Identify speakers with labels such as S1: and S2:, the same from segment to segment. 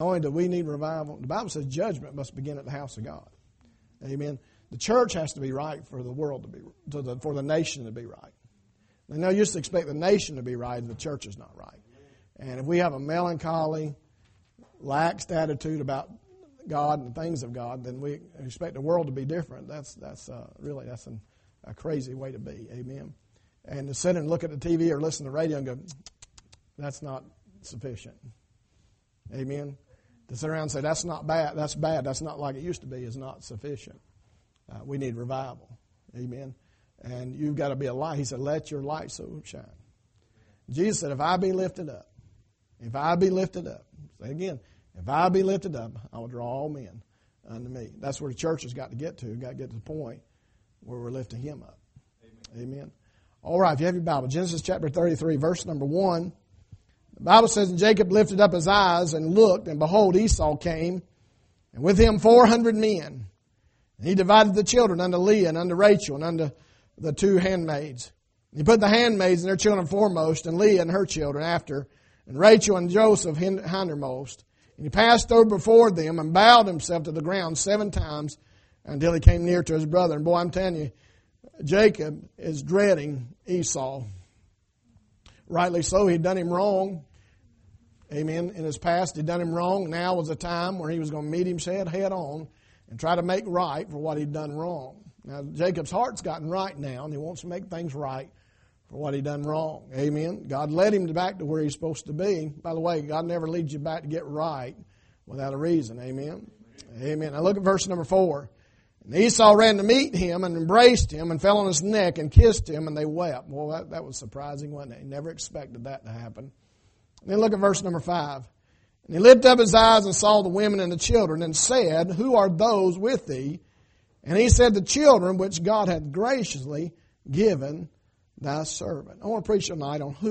S1: only do we need revival, the Bible says judgment must begin at the house of God. Amen. The church has to be right for the world to be, for the nation to be right. Now, you used to expect the nation to be right and the church is not right. And if we have a melancholy, lax attitude about God and the things of God, then we expect the world to be different. That's a crazy way to be. Amen. And to sit and look at the TV or listen to the radio and go, that's not sufficient. Amen. To sit around and say, that's not bad, that's not like it used to be, is not sufficient. We need revival. Amen. And you've got to be a light. He said, let your light so shine. Jesus said, if I be lifted up, say again, if I be lifted up, I will draw all men unto me. That's where the church has got to get to. We've got to get to the point where we're lifting Him up. Amen. All right, if you have your Bible, Genesis chapter 33, verse number 1. The Bible says, and Jacob lifted up his eyes and looked, and behold, Esau came, and with him 400 men. And he divided the children unto Leah and unto Rachel and unto the two handmaids. And he put the handmaids and their children foremost, and Leah and her children after, and Rachel and Joseph hindermost. And he passed over before them and bowed himself to the ground 7 times until he came near to his brother. And boy, I'm telling you, Jacob is dreading Esau. Rightly so. He'd done him wrong. Amen. In his past, he'd done him wrong. Now was a time where he was going to meet him head on and try to make right for what he'd done wrong. Now, Jacob's heart's gotten right now, and he wants to make things right for what he'd done wrong. Amen. God led him back to where he's supposed to be. By the way, God never leads you back to get right without a reason. Amen. Amen. Now look at verse number 4. And Esau ran to meet him and embraced him and fell on his neck and kissed him, and they wept. Well, that was surprising, wasn't it? He never expected that to happen. And then look at verse number 5. And he lifted up his eyes and saw the women and the children and said, who are those with thee? And he said, the children which God hath graciously given thy servant. I want to preach tonight on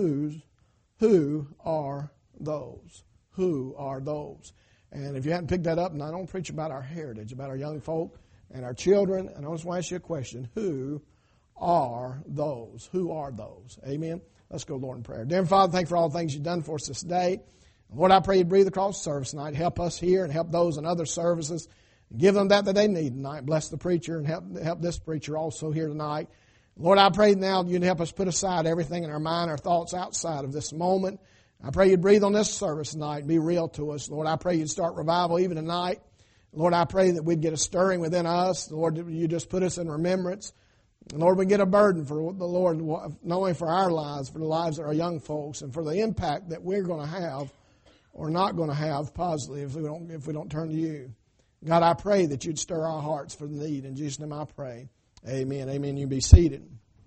S1: who are those? Who are those? And if you hadn't picked that up, and I don't preach about our heritage, about our young folk and our children, and I just want to ask you a question. Who are those? Who are those? Amen. Let's go, Lord, in prayer. Dear Father, thank you for all the things you've done for us this day. Lord, I pray you breathe across the service tonight. Help us here and help those in other services. Give them that they need tonight. Bless the preacher and help this preacher also here tonight. Lord, I pray now you'd help us put aside everything in our mind, our thoughts outside of this moment. I pray you'd breathe on this service tonight and be real to us. Lord, I pray you'd start revival even tonight. Lord, I pray that we'd get a stirring within us. Lord, you just put us in remembrance. And Lord, we get a burden for the Lord, not only for our lives, for the lives of our young folks, and for the impact that we're going to have or not going to have positively if we don't turn to you. God, I pray that you'd stir our hearts for the need. In Jesus' name I pray. Amen. Amen. You be seated.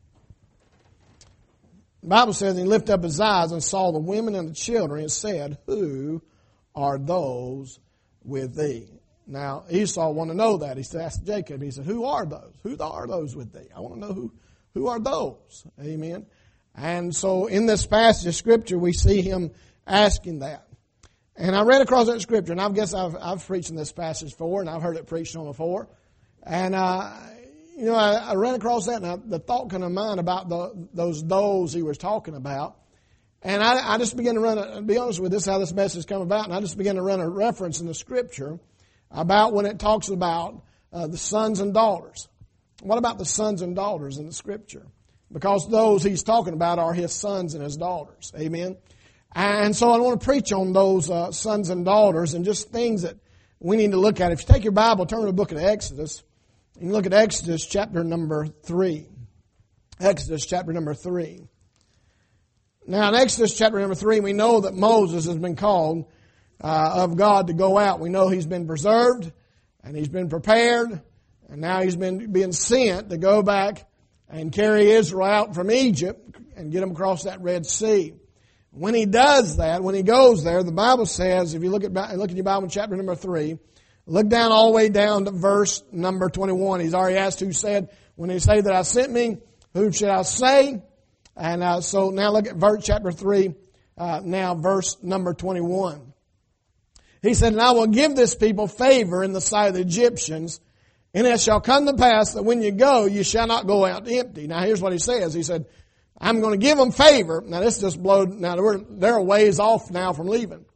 S1: The Bible says he lifted up his eyes and saw the women and the children and said, who are those with thee? Now, Esau wanted to know that. He asked Jacob, he said, who are those? Who are those with thee? I want to know who are those? Amen. And so in this passage of Scripture, we see him asking that. And I read across that Scripture, and I guess I've preached in this passage before, and I've heard it preached on before. And, I ran across that, and the thought came to mind about those he was talking about. And I just began to be honest with this, how this message come about, and I just began to run a reference in the Scripture about when it talks about the sons and daughters. What about the sons and daughters in the Scripture? Because those he's talking about are his sons and his daughters. Amen. And so I want to preach on those sons and daughters and just things that we need to look at. If you take your Bible, turn to the book of Exodus. You can look at Exodus chapter number 3. Exodus chapter number 3. Now in Exodus chapter number 3, we know that Moses has been called of God to go out. We know he's been preserved and he's been prepared, and now he's being sent to go back and carry Israel out from Egypt and get them across that Red Sea. When he does that, when he goes there, the Bible says, if you look at your Bible in chapter number 3, look down all the way down to verse number 21. He's already asked who said, when they say that I sent me, who should I say? And so now look at chapter 3, now verse number 21. He said, and I will give this people favor in the sight of the Egyptians, and it shall come to pass that when you go, you shall not go out empty. Now here's what he says. He said, I'm going to give them favor. Now this just blowed. Now they're a ways off now from leaving.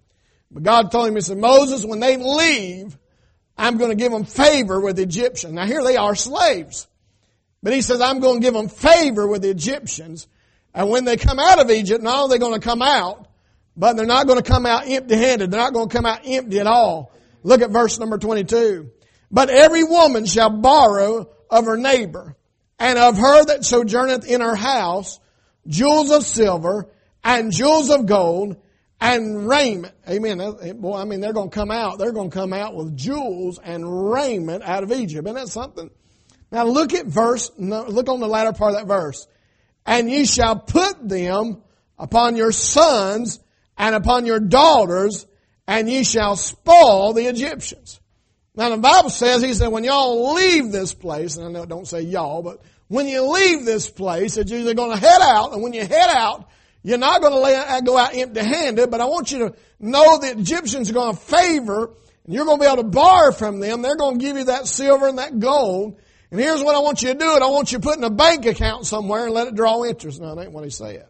S1: But God told him, He said, Moses, when they leave, I'm going to give them favor with the Egyptians. Now here they are slaves. But He says, I'm going to give them favor with the Egyptians. And when they come out of Egypt, not only are they going to come out, but they're not going to come out empty-handed. They're not going to come out empty at all. Look at verse number 22. But every woman shall borrow of her neighbor, and of her that sojourneth in her house, jewels of silver, and jewels of gold, and raiment. Amen. Boy, I mean, they're going to come out. They're going to come out with jewels and raiment out of Egypt. Isn't that something? Now look at look on the latter part of that verse. And ye shall put them upon your sons and upon your daughters, and ye shall spoil the Egyptians. Now the Bible says, He said, when y'all leave this place, and I know it don't say y'all, but when you leave this place, that you're going to head out, and when you head out, you're not going to go out empty-handed, but I want you to know the Egyptians are going to favor, and you're going to be able to borrow from them. They're going to give you that silver and that gold. And here's what I want you to do. I want you to put in a bank account somewhere and let it draw interest. No, that ain't what He said.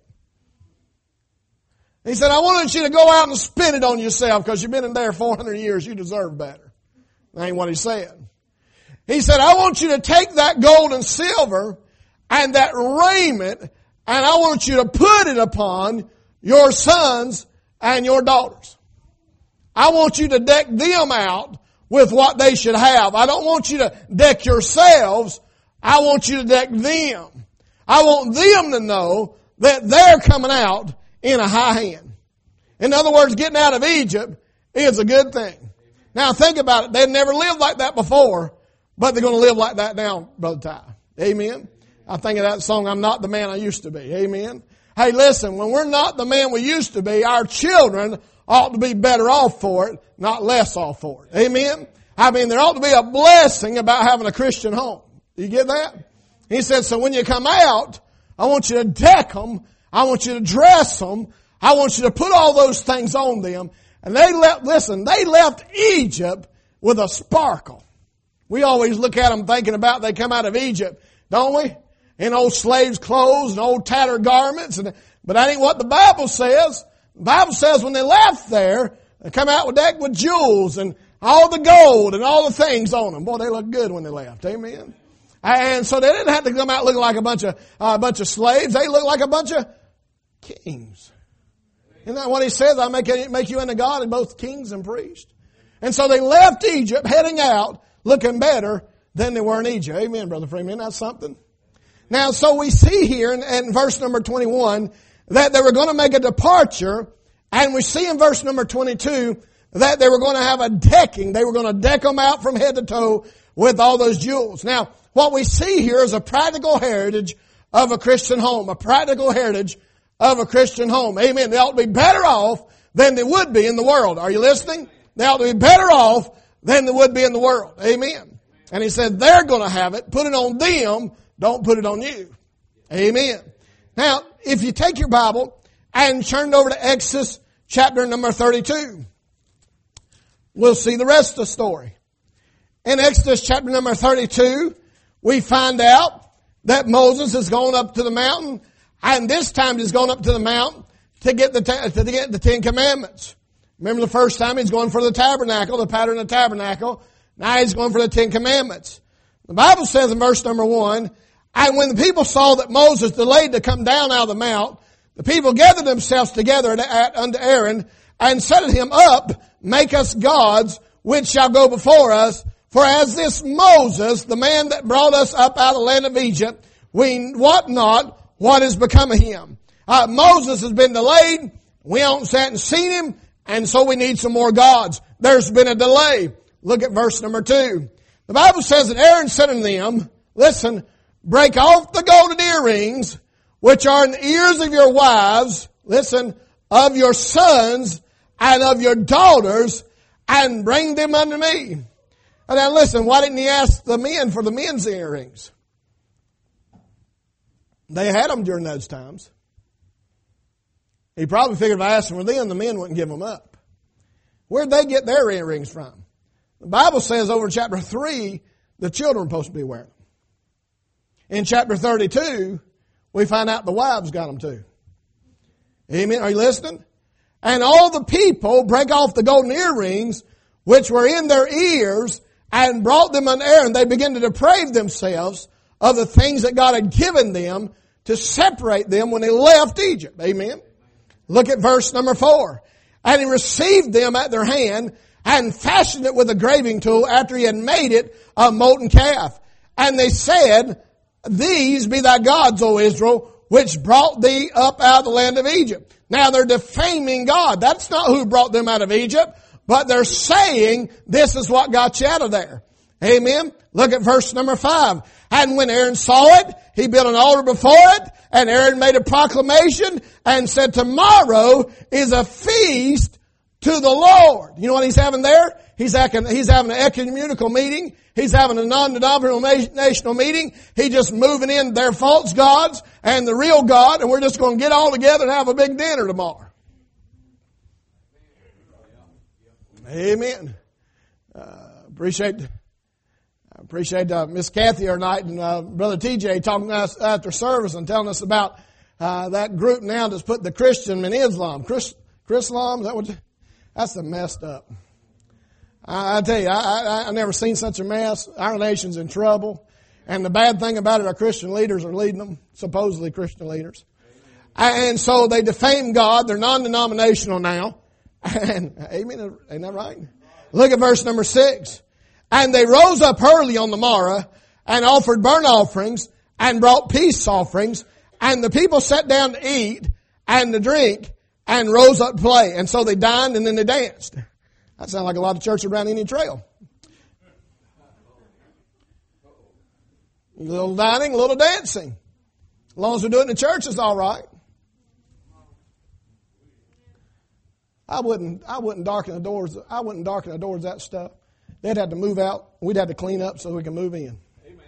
S1: He said, I wanted you to go out and spend it on yourself because you've been in there 400 years. You deserve better. That ain't what He said. He said, I want you to take that gold and silver and that raiment, and I want you to put it upon your sons and your daughters. I want you to deck them out with what they should have. I don't want you to deck yourselves. I want you to deck them. I want them to know that they're coming out in a high hand. In other words, getting out of Egypt is a good thing. Now think about it. They've never lived like that before, but they're going to live like that now, Brother Ty. Amen. I think of that song, I'm not the man I used to be. Amen. Hey, listen, when we're not the man we used to be, our children ought to be better off for it, not less off for it. Amen? I mean, there ought to be a blessing about having a Christian home. Do you get that? He said, so when you come out, I want you to deck them. I want you to dress them. I want you to put all those things on them. And they left Egypt with a sparkle. We always look at them thinking about they come out of Egypt, don't we? In old slaves' clothes and old tattered garments. But that ain't what the Bible says. The Bible says when they left there, they come out decked with jewels and all the gold and all the things on them. Boy, they looked good when they left. Amen. And so they didn't have to come out looking like a bunch of slaves. They looked like a bunch of kings. Isn't that what He says? I make you into God and both kings and priests. And so they left Egypt heading out looking better than they were in Egypt. Amen, Brother Freeman. That's something. Now, so we see here in verse number 21 that they were going to make a departure, and we see in verse number 22 that they were going to have a decking. They were going to deck them out from head to toe with all those jewels. Now, what we see here is a practical heritage of a Christian home, a practical heritage of a Christian home. Amen. They ought to be better off than they would be in the world. Are you listening? They ought to be better off than they would be in the world. Amen. And He said they're going to have it. Put it on them. Don't put it on you. Amen. Now, if you take your Bible and turn over to Exodus chapter number 32, we'll see the rest of the story. In Exodus chapter number 32, we find out that Moses has gone up to the mountain, and this time he's gone up to the mountain to get the Ten Commandments. Remember the first time he's going for the tabernacle, the pattern of the tabernacle. Now he's going for the Ten Commandments. The Bible says in verse number 1, and when the people saw that Moses delayed to come down out of the mount, the people gathered themselves together unto Aaron and said to him, Up, make us gods, which shall go before us. For as this Moses, the man that brought us up out of the land of Egypt, we wot not what is become of him. Moses has been delayed. We haven't sat and seen him, and so we need some more gods. There's been a delay. Look at verse number 2. The Bible says that Aaron said unto them, Listen, break off the golden earrings, which are in the ears of your wives, listen, of your sons and of your daughters, and bring them unto me. And now listen, why didn't He ask the men for the men's earrings? They had them during those times. He probably figured if I asked them for them, the men wouldn't give them up. Where'd they get their earrings from? The Bible says over in chapter 3, the children were supposed to be wearing them. In chapter 32, we find out the wives got them too. Amen. Are you listening? And all the people brake off the golden earrings which were in their ears and brought them unto Aaron. They began to deprave themselves of the things that God had given them to separate them when they left Egypt. Amen. Look at verse number 4. And he received them at their hand and fashioned it with a graving tool after he had made it a molten calf. And they said, These be thy gods, O Israel, which brought thee up out of the land of Egypt. Now they're defaming God. That's not who brought them out of Egypt, but they're saying this is what got you out of there. Amen. Look at verse number 5. And when Aaron saw it, he built an altar before it, and Aaron made a proclamation and said, Tomorrow is a feast to the Lord. You know what he's having there? He's having an ecumenical meeting. He's having a non-denominational meeting. He's just moving in their false gods and the real God, and we're just going to get all together and have a big dinner tomorrow. Amen. Appreciate Miss Kathy our night and Brother TJ talking to us after service and telling us about that group now that's put the Christian in Islam. Chrislam, is that what? That's the messed up. I tell you, I never seen such a mess. Our nation's in trouble. And the bad thing about it, our Christian leaders are leading them, supposedly Christian leaders. And so they defame God. They're non-denominational now. And, amen, ain't that right? Look at verse number 6. And they rose up early on the morrow and offered burnt offerings and brought peace offerings. And the people sat down to eat and to drink and rose up to play. And so they dined and then they danced. That sounds like a lot of church around Indian Trail. A little dining, a little dancing. As long as we do it in the church, it's all right. I wouldn't darken the doors. I wouldn't darken the doors of that stuff. They'd have to move out. We'd have to clean up so we can move in.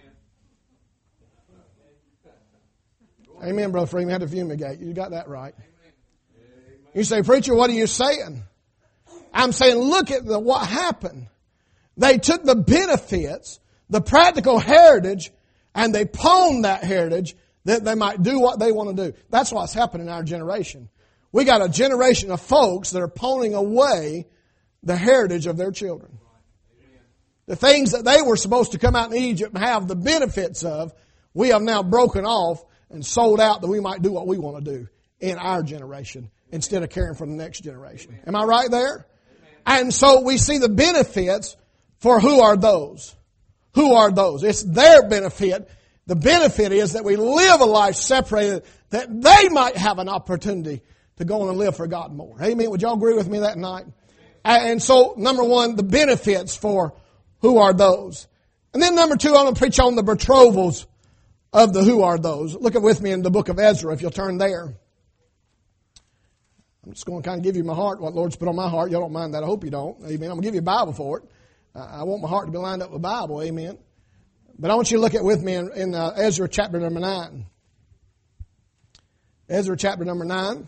S1: Amen, Brother Freeman. Had to fumigate. You got that right. You say, Preacher, what are you saying? I'm saying, look at what happened. They took the benefits, the practical heritage, and they pawned that heritage that they might do what they want to do. That's what's happening in our generation. We got a generation of folks that are pawning away the heritage of their children. The things that they were supposed to come out in Egypt and have the benefits of, we have now broken off and sold out that we might do what we want to do in our generation instead of caring for the next generation. Am I right there? And so we see the benefits for who are those? Who are those? It's their benefit. The benefit is that we live a life separated that they might have an opportunity to go on and live for God more. Amen. Would y'all agree with me that night? And so, number one, the benefits for who are those. And then number two, I'm going to preach on the betrothals of the who are those. Look at with me in the book of Ezra, if you'll turn there. I'm just going to kind of give you my heart, what the Lord's put on my heart. Y'all don't mind that. I hope you don't. Amen. I'm going to give you a Bible for it. I want my heart to be lined up with the Bible. Amen. But I want you to look at with me in Ezra chapter number 9. Ezra chapter number 9.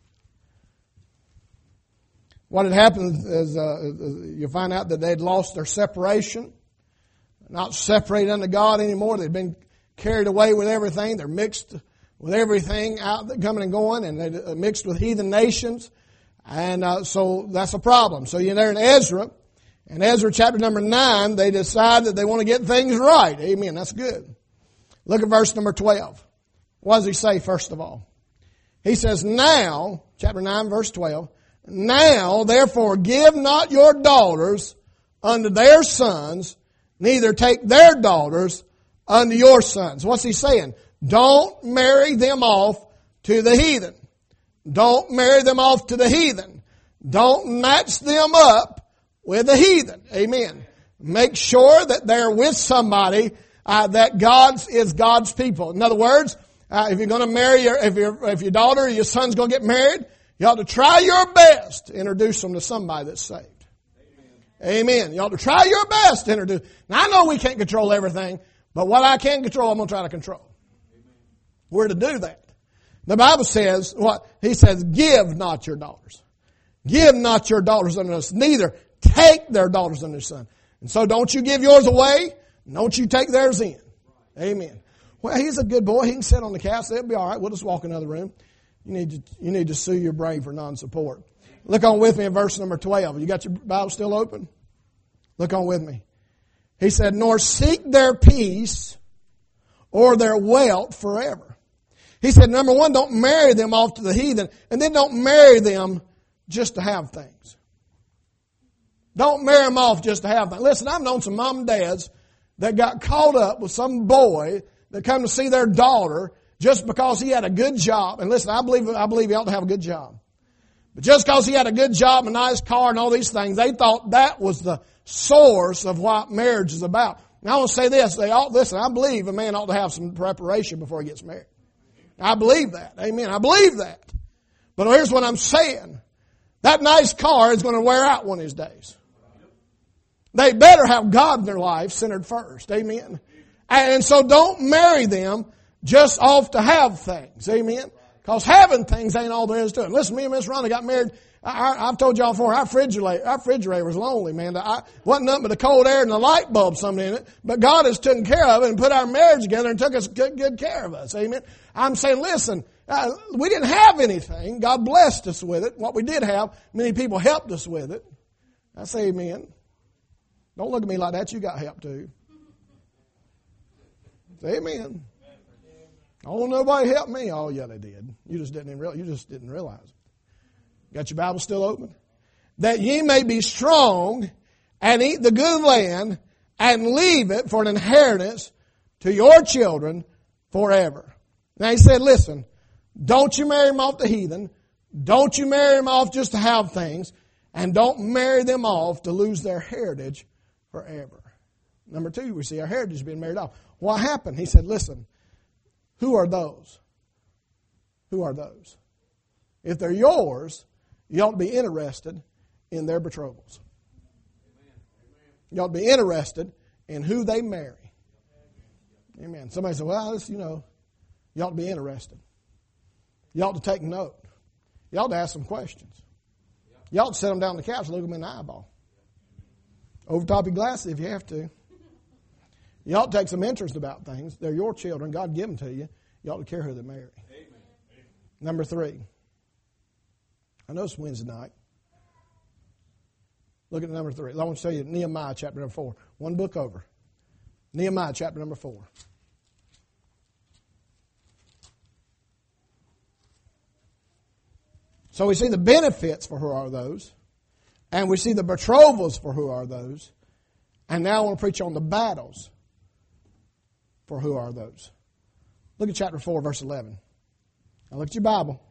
S1: What had happened is you find out that they had lost their separation. Not separated unto God anymore. They'd been carried away with everything. They're mixed with everything out coming and going, and they mixed with heathen nations. And so that's a problem. So you're there in Ezra. In Ezra chapter number 9, they decide that they want to get things right. Amen. That's good. Look at verse number 12. What does he say first of all? He says, now, chapter 9, verse 12, now, therefore, give not your daughters unto their sons, neither take their daughters unto your sons. What's he saying? Don't marry them off to the heathen. Don't marry them off to the heathen. Don't match them up with the heathen. Amen. Make sure that they're with somebody that is God's people. In other words, if you're going to marry if your daughter or your son's going to get married, you ought to try your best to introduce them to somebody that's saved. Amen. You ought to try your best to introduce. Now I know we can't control everything, but what I can control, I'm going to try to control. We're to do that. The Bible says, what? He says, give not your daughters. Give not your daughters unto us, neither take their daughters unto their son. And so don't you give yours away, don't you take theirs in. Amen. Well, he's a good boy. He can sit on the couch. It'll be all right. We'll just walk in another room. You need to sue your brain for non-support. Look on with me at verse number 12. You got your Bible still open? Look on with me. He said, nor seek their peace or their wealth forever. He said, number one, don't marry them off to the heathen, and then don't marry them just to have things. Don't marry them off just to have things. Listen, I've known some mom and dads that got caught up with some boy that come to see their daughter just because he had a good job. And listen, I believe he ought to have a good job. But just because he had a good job, a nice car, and all these things, they thought that was the source of what marriage is about. Now I want to say this. Listen, I believe a man ought to have some preparation before he gets married. I believe that. Amen. I believe that. But here's what I'm saying. That nice car is going to wear out one of these days. They better have God in their life centered first. Amen. And so don't marry them just off to have things. Amen. Because having things ain't all there is to it. Listen, me and Miss Rhonda got married. I've told y'all before, our refrigerator was lonely, man. Wasn't nothing but the cold air and the light bulb something in it. But God has taken care of it and put our marriage together and took us good care of us. Amen. I'm saying, listen, we didn't have anything. God blessed us with it. What we did have, many people helped us with it. I say amen. Don't look at me like that. You got help too. Say amen. Oh, nobody helped me. Oh, yeah, they did. You just didn't realize it. Got your Bible still open? That ye may be strong and eat the good land and leave it for an inheritance to your children forever. Now he said, listen, don't you marry them off the heathen. Don't you marry them off just to have things. And don't marry them off to lose their heritage forever. Number two, we see our heritage being married off. What happened? He said, listen, who are those? Who are those? If they're yours, you ought to be interested in their betrothals. You ought to be interested in who they marry. Amen. Somebody said, well, you ought to be interested. You ought to take note. You ought to ask some questions. You ought to sit them down on the couch and look them in the eyeball. Over top of your glasses if you have to. You ought to take some interest about things. They're your children. God give them to you. You ought to care who they marry. Amen. Number three. I know it's Wednesday night. Look at number 3. I want to show you Nehemiah chapter number 4. One book over. Nehemiah chapter number 4. So we see the benefits for who are those. And we see the betrothals for who are those. And now I want to preach on the battles for who are those. Look at chapter 4, verse 11. Now look at your Bible.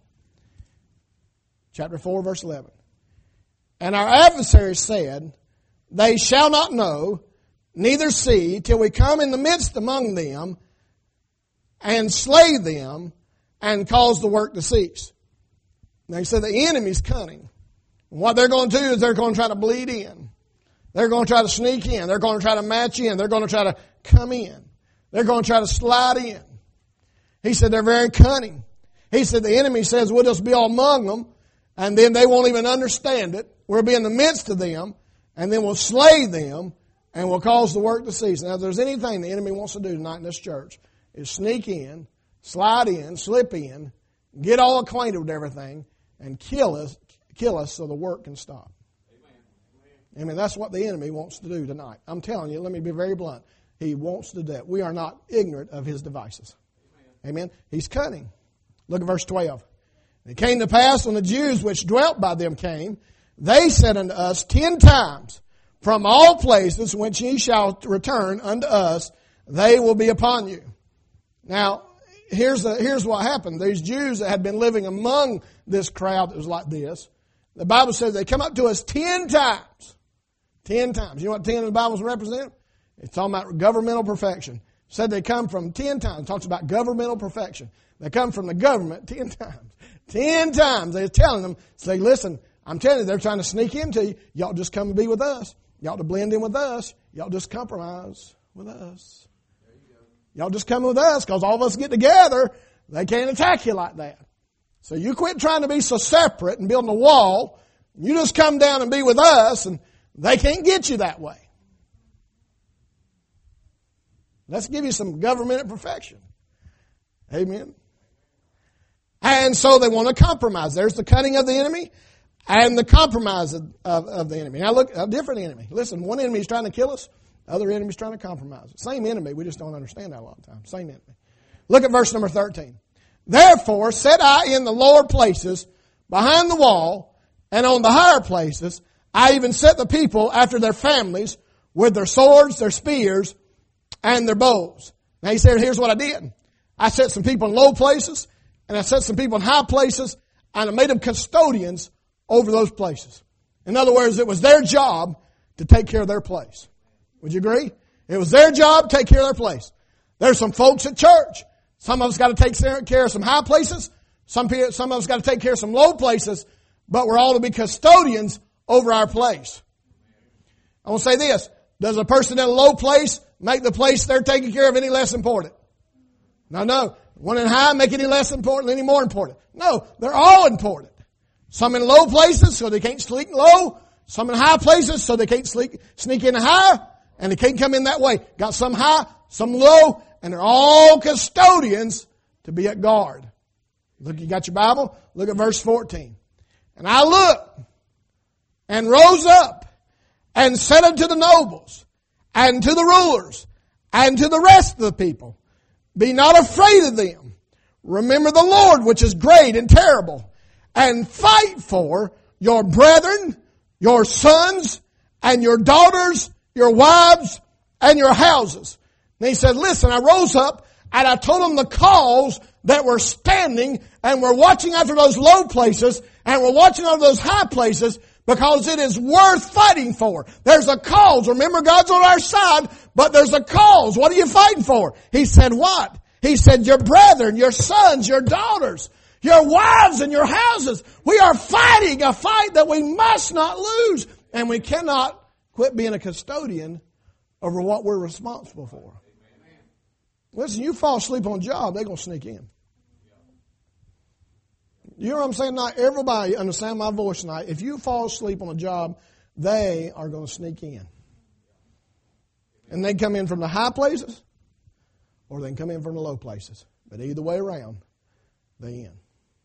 S1: Chapter 4, verse 11. And our adversaries said, they shall not know, neither see, till we come in the midst among them, and slay them, and cause the work to cease. Now he said the enemy's cunning. And what they're going to do is they're going to try to bleed in. They're going to try to sneak in. They're going to try to match in. They're going to try to come in. They're going to try to slide in. He said they're very cunning. He said the enemy says we'll just be all among them, and then they won't even understand it. We'll be in the midst of them, and then we'll slay them, and we'll cause the work to cease. Now, if there's anything the enemy wants to do tonight in this church, is sneak in, slide in, slip in, get all acquainted with everything, and kill us so the work can stop. Amen. That's what the enemy wants to do tonight. I'm telling you, let me be very blunt. He wants to do that. We are not ignorant of his devices. Amen. He's cunning. Look at verse 12. It came to pass when the Jews which dwelt by them came, they said unto us 10 times, from all places whence ye shall return unto us, they will be upon you. Now, here's what happened. These Jews that had been living among this crowd that was like this, the Bible says they come up to us 10 times. 10 times. You know what 10 in the Bible represent? It's talking about governmental perfection. It said they come from 10 times. It talks about governmental perfection. They come from the government 10 times. 10 times. They're telling them, say, listen, I'm telling you, they're trying to sneak into you. Y'all just come and be with us. Y'all to blend in with us. Y'all just compromise with us. Y'all just come with us because all of us get together. They can't attack you like that. So you quit trying to be so separate and building a wall. You just come down and be with us, and they can't get you that way. Let's give you some governmental perfection. Amen. And so they want to compromise. There's the cunning of the enemy. and the compromise of the enemy. Now look, a different enemy. Listen, one enemy is trying to kill us. The other enemy is trying to compromise us. Same enemy. We just don't understand that a lot of times. Same enemy. Look at verse number 13. Therefore set I in the lower places behind the wall, and on the higher places I even set the people after their families with their swords, their spears, and their bows. Now he said, here's what I did. I set some people in low places, and I set some people in high places, and I made them custodians over those places. In other words, it was their job to take care of their place. Would you agree? It was their job to take care of their place. There's some folks at church. Some of us got to take care of some high places. Some of us got to take care of some low places, but we're all to be custodians over our place. I want to say this. Does a person in a low place make the place they're taking care of any less important? No. One in high make any less important, any more important. No, they're all important. Some in low places so they can't sneak low. Some in high places so they can't sneak in high. And they can't come in that way. Got some high, some low, and they're all custodians to be at guard. Look, you got your Bible? Look at verse 14. And I looked and rose up and said unto the nobles and to the rulers and to the rest of the people, be not afraid of them. Remember the Lord, which is great and terrible, and fight for your brethren, your sons, and your daughters, your wives, and your houses. And he said, listen, I rose up and I told them the cause that we're standing and we're watching after those low places and we're watching after those high places because it is worth fighting for. There's a cause. Remember, God's on our side, but there's a cause. What are you fighting for? He said, what? He said, your brethren, your sons, your daughters, your wives, and your houses. We are fighting a fight that we must not lose. And we cannot quit being a custodian over what we're responsible for. Listen, you fall asleep on a job, they're going to sneak in. You know what I'm saying? Not everybody understand my voice tonight. If you fall asleep on a job, they are going to sneak in. And they come in from the high places or they can come in from the low places. But either way around, they in.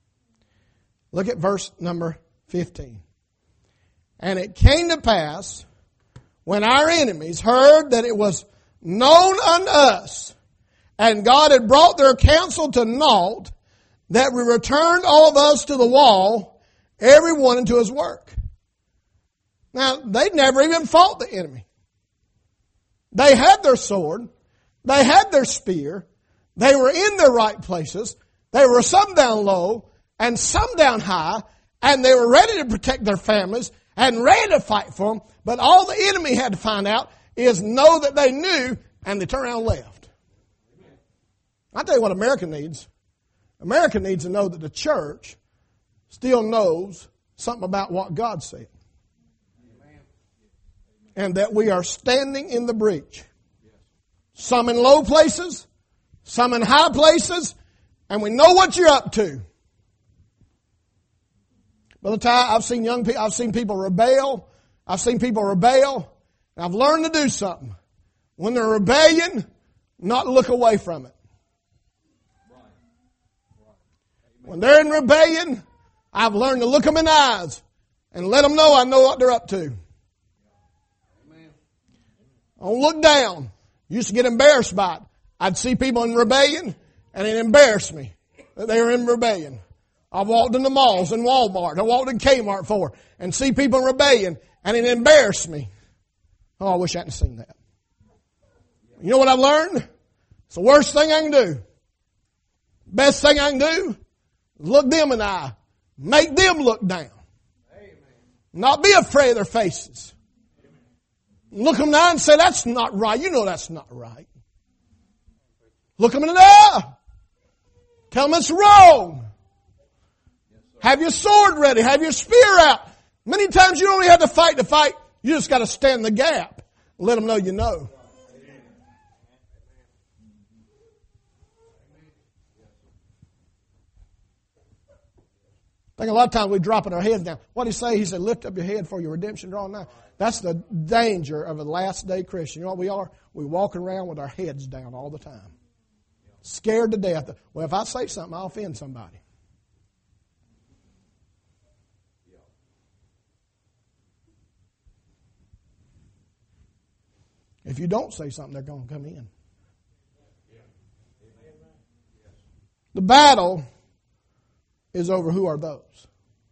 S1: Look at verse number 15. And it came to pass when our enemies heard that it was known unto us, and God had brought their counsel to naught, that we returned all of us to the wall, every one into his work. Now, they'd never even fought the enemy. They had their sword. They had their spear. They were in their right places. They were some down low and some down high, and they were ready to protect their families and ready to fight for them. But all the enemy had to find out is know that they knew, and they turned around and left. I'll tell you what America needs. America needs to know that the church still knows something about what God said. And that we are standing in the breach. Some in low places, some in high places, and we know what you're up to. Brother Ty, I've seen people rebel. I've seen people rebel. And I've learned to do something. When they're rebellion, not look away from it. When they're in rebellion, I've learned to look them in the eyes and let them know I know what they're up to. I don't look down. Used to get embarrassed by it. I'd see people in rebellion and it embarrassed me that they were in rebellion. I've walked in the malls and Walmart. I walked in Kmart before and see people in rebellion and it embarrassed me. Oh, I wish I hadn't seen that. You know what I've learned? It's the worst thing I can do. Best thing I can do, look them in the eye. Make them look down. Amen. Not be afraid of their faces. Look them in the eye and say, that's not right. You know that's not right. Look them in the eye. Tell them it's wrong. Have your sword ready. Have your spear out. Many times you don't even have to fight the fight. You just got to stand in the gap. Let them know you know. I think a lot of times we dropping our heads down. What did he say? He said, lift up your head for your redemption drawing nigh. That's the danger of a last day Christian. You know what we are? We walk around with our heads down all the time. Scared to death. Well, if I say something, I'll offend somebody. If you don't say something, they're going to come in. The battle is over who are those.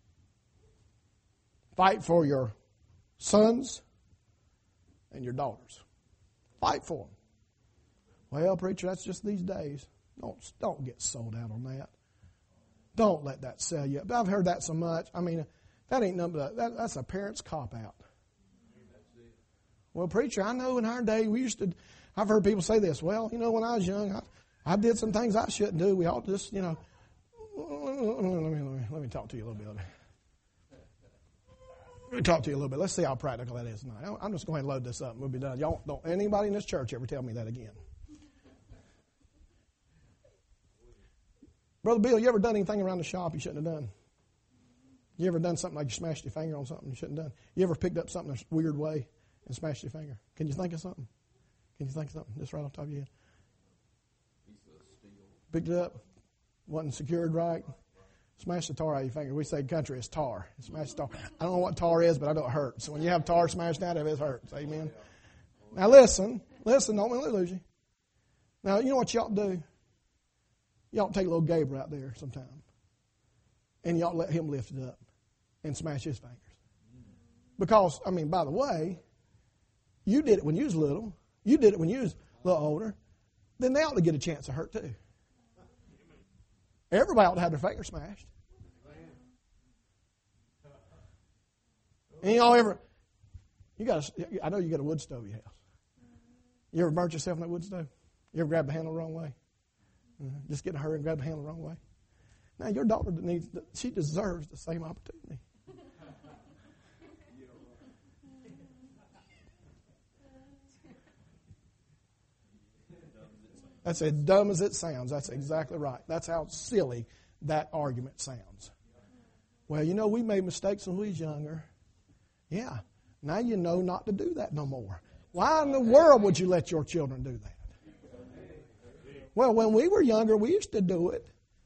S1: Fight for your sons and your daughters. Fight for them. Well, preacher, that's just these days. Don't get sold out on that. Don't let that sell you. I've heard that so much. I mean, that ain't nothing but that's a parent's cop-out. Well, preacher, I know in our day I've heard people say this. Well, when I was young, I did some things I shouldn't do. We ought to just, let me talk to you a little bit. Let me talk to you a little bit. Let's see how practical that is tonight. I'm just going to load this up and we'll be done. Y'all don't anybody in this church ever tell me that again. Brother Bill, you ever done anything around the shop you shouldn't have done? You ever done something like you smashed your finger on something you shouldn't have done? You ever picked up something a weird way and smashed your finger? Can you think of something? Can you think of something? Just right off the top of your head. Picked it up, wasn't secured right, smashed the tar out of your finger. We say country is tar. Smashed tar. I don't know what tar is, but I know it hurts. So when you have tar smashed out of it, it hurts. Amen. Now listen, don't let me lose you. Now, you know what you ought to do? You ought to take little Gabriel out there sometime. And you ought to let him lift it up and smash his fingers. Because, by the way, you did it when you was little. You did it when you was a little older. Then they ought to get a chance to hurt too. Everybody ought to have their finger smashed. And I know you got a wood stove in your house. You ever burnt yourself in that wood stove? You ever grabbed the handle the wrong way? Just get in a hurry and grab the handle the wrong way? Now your daughter she deserves the same opportunity. That's as dumb as it sounds. That's exactly right. That's how silly that argument sounds. Well, we made mistakes when we was younger. Yeah. Now you know not to do that no more. Why in the world would you let your children do that? Well, when we were younger, we used to do it.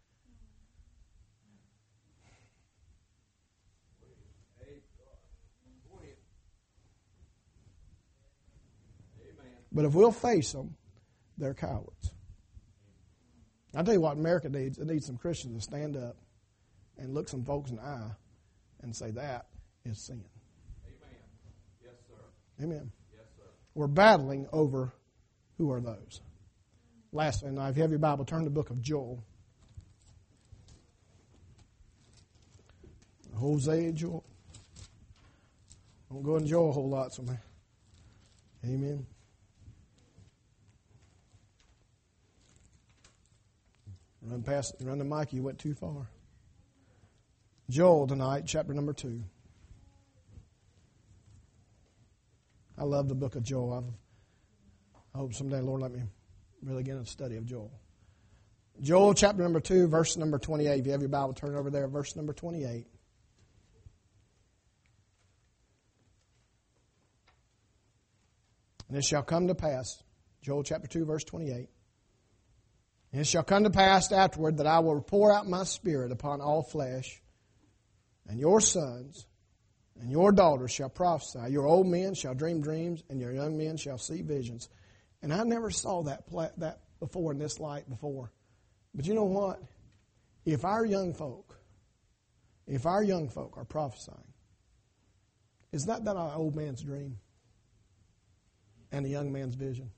S1: But if we'll face them, they're cowards. I'll tell you what America needs. It needs some Christians to stand up and look some folks in the eye and say that is sin.
S2: Amen. Yes, sir.
S1: Amen.
S2: Yes, sir.
S1: We're battling over who are those. Lastly, now, if you have your Bible, turn to the book of Joel. Hosea and Joel. Don't go into Joel a whole lot, so man. Amen. Run the mic, you went too far. Joel tonight, chapter number 2. I love the book of Joel. I hope someday, Lord, let me really get into a study of Joel. Joel chapter number 2, verse number 28. If you have your Bible, turn it over there, verse number 28. And it shall come to pass, Joel chapter 2, verse 28. And it shall come to pass afterward that I will pour out my spirit upon all flesh, and your sons and your daughters shall prophesy. Your old men shall dream dreams, and your young men shall see visions. And I never saw that before in this light before. But you know what? If our young folk are prophesying, is that an old man's dream and a young man's vision?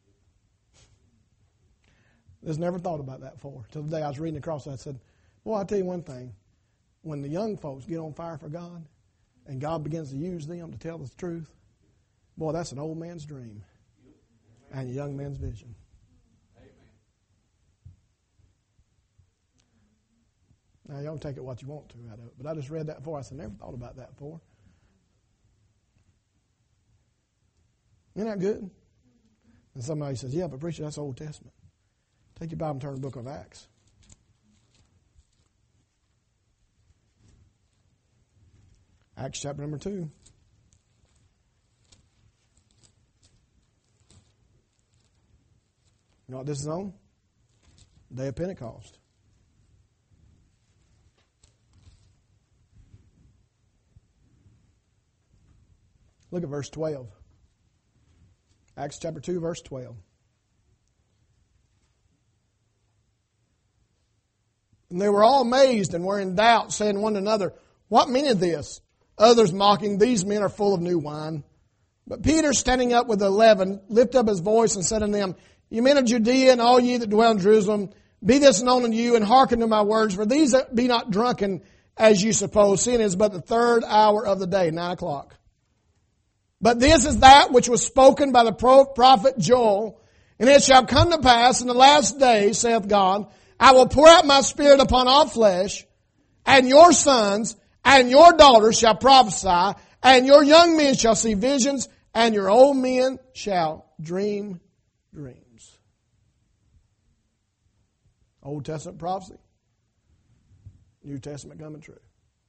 S1: I just never thought about that before. Till the day I was reading across, I said, boy, I'll tell you one thing. When the young folks get on fire for God and God begins to use them to tell the truth, boy, that's an old man's dream and a young man's vision. Now, y'all take it what you want to out of it. But I just read that before. I said, never thought about that before. Isn't that good? And somebody says, yeah, but preacher, that's Old Testament. Take your Bible and turn to the book of Acts. Acts chapter number 2. You know what this is on? Day of Pentecost. Look at verse 12. Acts chapter 2, verse 12. And they were all amazed and were in doubt, saying one to another, "What meaneth this?" Others mocking, "These men are full of new wine." But Peter, standing up with the 11, lifted up his voice and said unto them, "Ye men of Judea, and all ye that dwell in Jerusalem, be this known unto you, and hearken to my words. For these be not drunken, as you suppose, seeing it is but the third hour of the day," 9 o'clock. "But this is that which was spoken by the prophet Joel. And it shall come to pass in the last days, saith God, I will pour out my Spirit upon all flesh, and your sons and your daughters shall prophesy, and your young men shall see visions, and your old men shall dream dreams." Old Testament prophecy, New Testament coming true.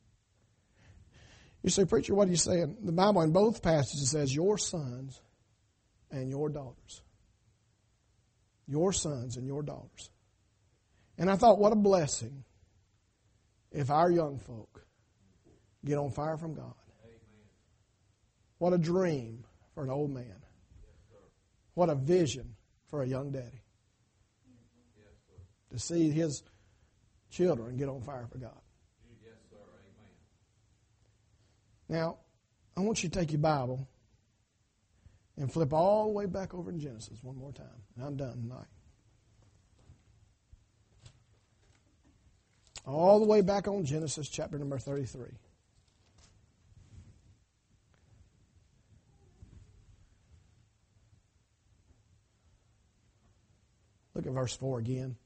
S1: You say, "Preacher, what are you saying?" The Bible in both passages says, "Your sons and your daughters." Your sons and your daughters. And I thought, what a blessing if our young folk get on fire from God. What a dream for an old man. What a vision for a young daddy. To see his children get on fire for God. Now, I want you to take your Bible and flip all the way back over in Genesis one more time. And I'm done tonight. All the way back on Genesis chapter number 33. Look at verse 4 again.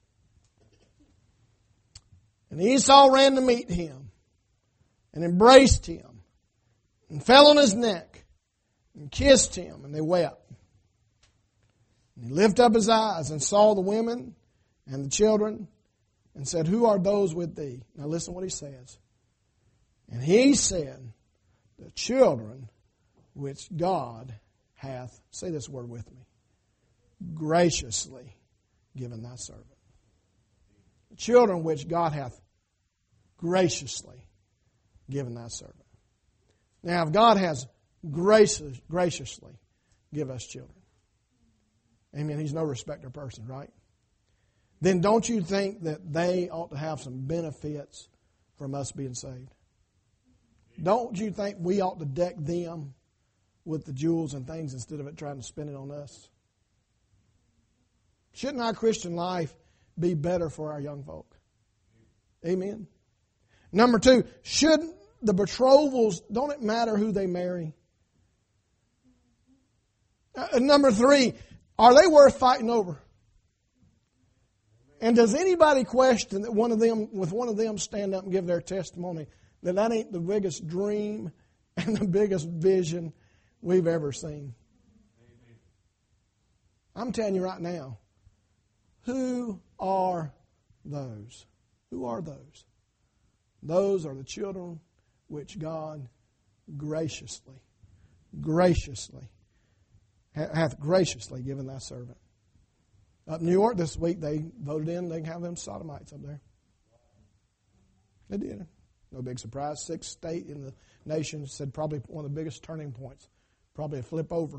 S1: "And Esau ran to meet him, and embraced him, and fell on his neck, and kissed him, and they wept. And he lifted up his eyes, and saw the women and the children, and said, Who are those with thee? Now listen what he says. And he said, The children which God hath, say this word with me, graciously given thy servant. The children which God hath graciously given thy servant. Now, if God has graciously given us children, amen, He's no respecter of person, right? Then don't you think that they ought to have some benefits from us being saved? Don't you think we ought to deck them with the jewels and things instead of it trying to spend it on us? Shouldn't our Christian life be better for our young folk? Amen. Number two, should the betrothals, don't it matter who they marry? Number three, are they worth fighting over? And does anybody question that one of them stand up and give their testimony that ain't the biggest dream and the biggest vision we've ever seen? I'm telling you right now, who are those? Who are those? Those are the children which God graciously hath graciously given thy servant. Up in New York this week, they voted in, they can have them sodomites up there. They did. No big surprise. Sixth state in the nation said probably one of the biggest turning points. Probably a flip over.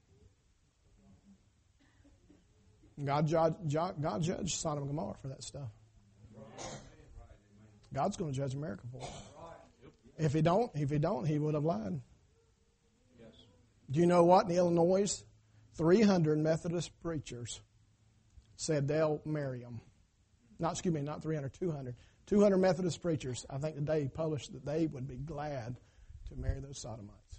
S1: God judged Sodom and Gomorrah for that stuff. God's going to judge America for it. If he don't, he would have lied. Do you know what? In Illinois, 300 Methodist preachers said they'll marry them. Not 300, 200. 200 Methodist preachers, I think today published that they would be glad to marry those sodomites.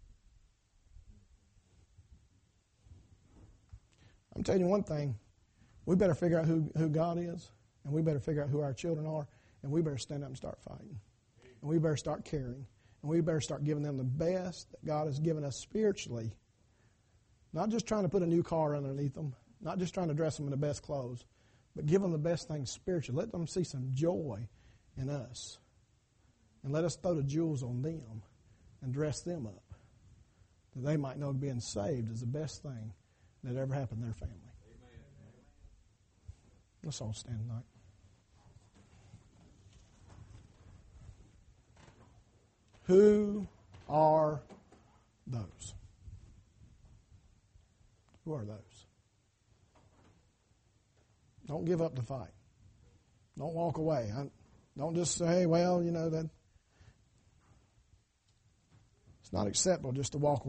S1: I'm telling you one thing. We better figure out who God is, and we better figure out who our children are, and we better stand up and start fighting. And we better start caring. And we better start giving them the best that God has given us spiritually. Not just trying to put a new car underneath them. Not just trying to dress them in the best clothes. But give them the best things spiritually. Let them see some joy in us. And let us throw the jewels on them and dress them up. That they might know being saved is the best thing that ever happened in their family. Amen. Let's all stand tonight. Who are those? Who are those? Don't give up the fight. Don't walk away. Don't just say, well, that it's not acceptable just to walk